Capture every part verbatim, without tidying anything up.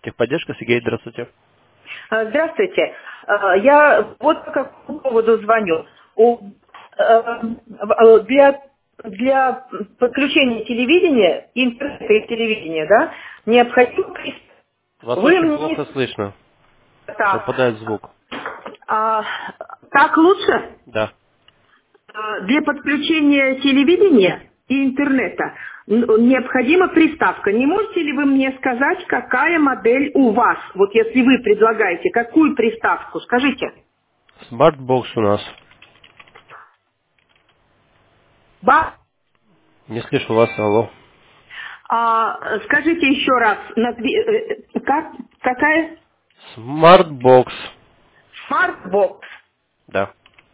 Техподдержка, Сергей, здравствуйте. А, Здравствуйте. А, Я вот по какому поводу звоню. У- э, в- Для, для подключения телевидения, интернета и телевидения, да, необходимо... при- Вас Вы очень плохо мне... слышно. Так, Пропадает звук. а, так лучше? Да. А, Для подключения телевидения и интернета н- необходима приставка. Не можете ли вы мне сказать, какая модель у вас? Вот если вы предлагаете, какую приставку? Скажите. Смартбокс у нас. Ба. Не слышу вас, алло. А, скажите еще раз, назви- э, э, как, какая? Смартбокс. Смартбокс. Да.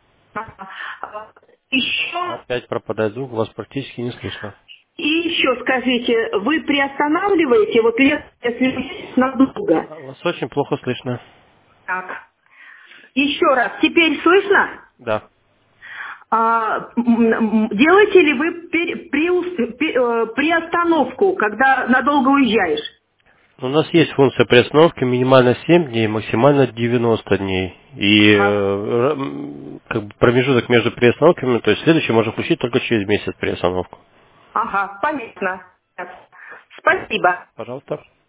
Еще, Опять пропадает звук, вас практически не слышно. и еще скажите, вы приостанавливаете, вот лет, если надолго? А, Вас очень плохо слышно. Так. Еще раз, теперь слышно? Да. А, м, м, делаете ли вы пер- приус- пе- э, приостановку, когда надолго уезжаешь? У нас есть функция приостановки минимально семь дней, максимально девяносто дней. И э, Ага, р- м, как бы промежуток между приостановками, то есть следующий можно включить только через месяц приостановку. ага, понятно. Спасибо. Пожалуйста.